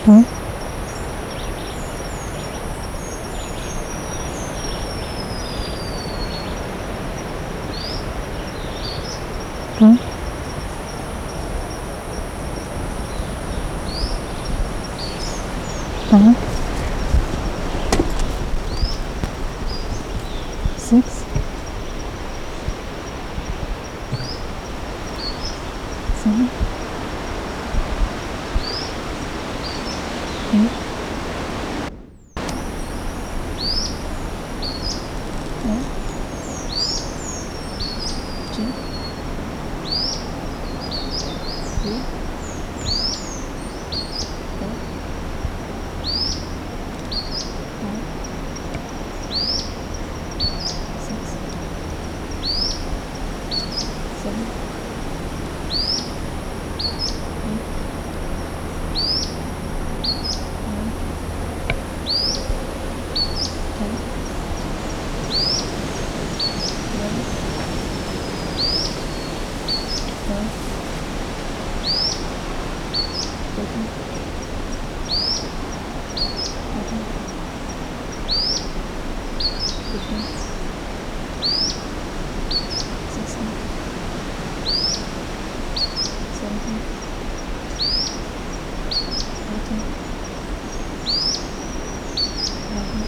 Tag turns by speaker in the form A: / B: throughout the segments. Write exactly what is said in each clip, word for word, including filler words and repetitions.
A: Hmm? Hmm? Uh-huh. Six. Seven. Eight. Nine. Two. Three. Four. Five. Six. Seven. Eight. Nine. Ten. Eleven. Twelve. Thirteen. Fourteen. Fifteen. Sixteen. Seventeen. Eighteen. Nineteen.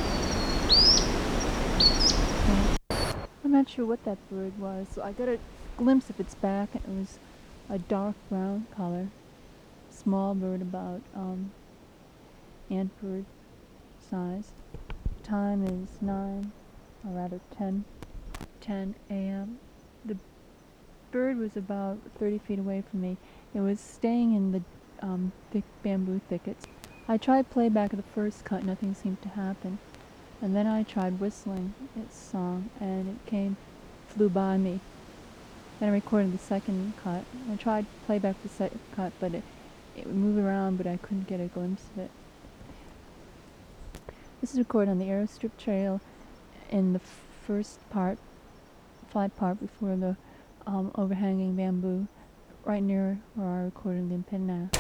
A: Twenty. I'm not sure what that bird was, so I got a glimpse of its back, and it was a dark brown color. Small bird, about um, ant bird size. Time is nine, or rather ten, ten a m The bird was about thirty feet away from me. It was staying in the um, thick bamboo thickets. I tried playback of the first cut, nothing seemed to happen. And then I tried whistling its song, and it came, flew by me. Then I recorded the second cut. I tried playback the second cut, but it, it would move around, but I couldn't get a glimpse of it. This is recorded on the Aerostrip Trail in the first part, flight part before the um, overhanging bamboo, right near where I recorded the Mpena.